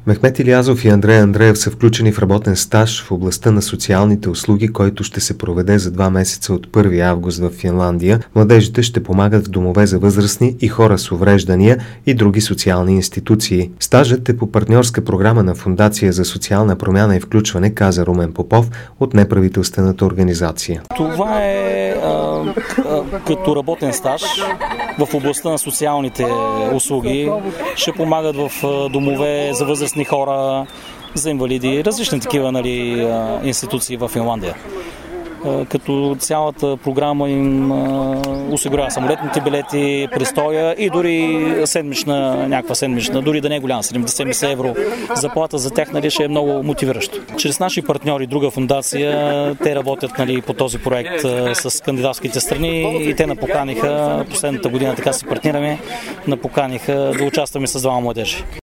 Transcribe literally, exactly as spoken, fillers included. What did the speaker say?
Мехмет Илиязов и Андрей Андреев са включени в работен стаж в областта на социалните услуги, който ще се проведе за два месеца от първи август в Финландия. Младежите ще помагат в домове за възрастни и хора с увреждания и други социални институции. Стажът е по партньорска програма на Фондация за социална промяна и включване, каза Румен Попов от неправителствената организация. Това е а, а, като работен стаж в областта на социалните услуги. Ще помагат в домове за възрастни хора, за инвалиди, различни такива, нали, институции в Финландия. Като цялата програма им осигурява самолетните билети, престоя и дори седмична, някаква седмична, дори да не е голяма, седемдесет евро заплата за тях, нали, ще е много мотивиращо. Чрез наши партньори, друга фондация, те работят, нали, по този проект с кандидатските страни и те напоканиха, последната година така се партнираме, напоканиха да участваме с двама младежи.